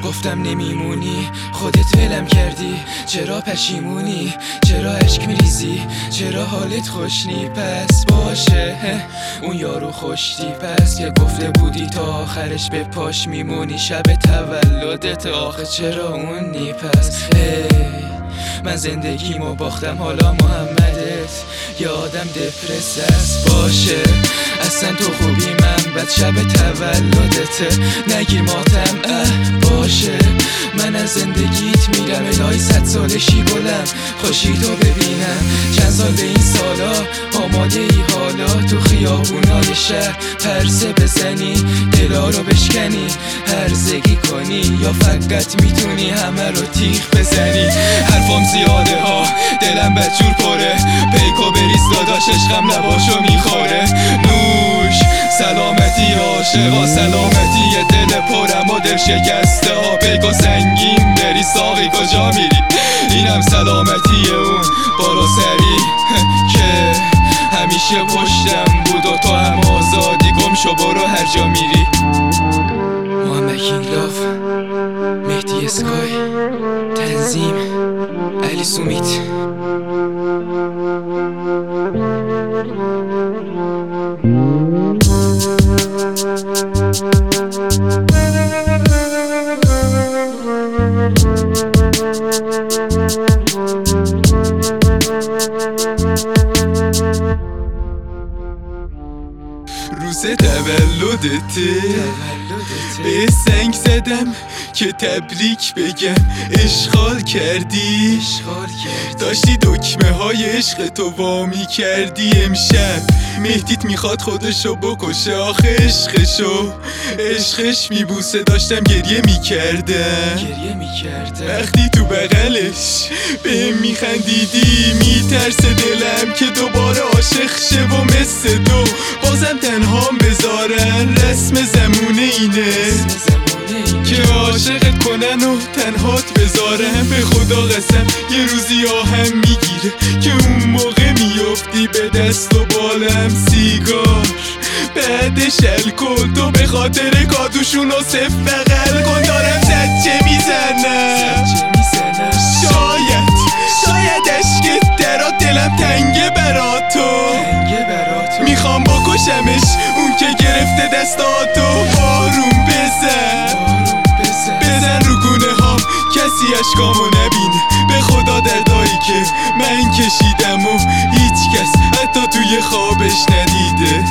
گفتم نمیمونی، خودت ولم کردی. چرا پشیمونی؟ چرا اشک میریزی؟ چرا حالت خوش نی؟ پس باشه اون یارو خوشتی، پس که گفته بودی تا آخرش به پاش میمونی. شب تولدت آخه چرا اون نی؟ پس من زندگیمو باختم، حالا محمدت یه آدم دپرس است. باشه اصلا تو خوبی، من بعد شب تولدت نگیر ماتم. باشه من از زندگیت میرم الهی 100 سالشی گلم، خوشی تو ببینم. چند سال به این سالا آماده ای حالا تو خیابونای شهر پرسه بزنی، دلا رو بشکنی، هرزگی کنی، یا فقط میتونی همه رو تیغ بزنی؟ حرفام زیاده ها، دلم بدجور پره، پیکو بریز داداش عشقم لباشو میخوره. نوش سلامتی عاشقا، سلامتی یه دل پرم و دل شکسته ها. پیکو سنگین بری ساقی کجا میری؟ اینم سلامتی اون بارو سری که همیشه پشتم بود و تو هم آزادی. گم شو برو هر جا میری. محمد کینگ لاف، مهدی اسکای، تنظیم علی سومیت. روز تولدته به سنگ زدم که تبریک بگم. اشغال کردی، داشتی دکمه های عشق تو وامی کردی. امشب مهدیت میخواد خودشو بکشه، آخه عشقش میبوسه. داشتم گریه میکردم وقتی تو بغلش به میخندیدی. میترسه دلم که دوباره عاشق شه و مثل تو بازم تنهام بذارن. رسم زمونه اینه که عاشقت کنن و تنهات بذارن. به خدا قسم یه روزی آهم میگیره که اون موقع میافتی به دست و بالم سیگار، بعدش الکل. تو به خاطر کادوشون و صف بغل کن. دارم زجه میزنم، شاید عشقت درات دلم تنگه براتو. میخوام بکشمش اون که گرفته دستاتو. بارون بزن رو گونه هام، کسی اشکامو نبینه. به خدا دردایی که من کشیدم و هیچ کس حتی توی خوابش ندیده.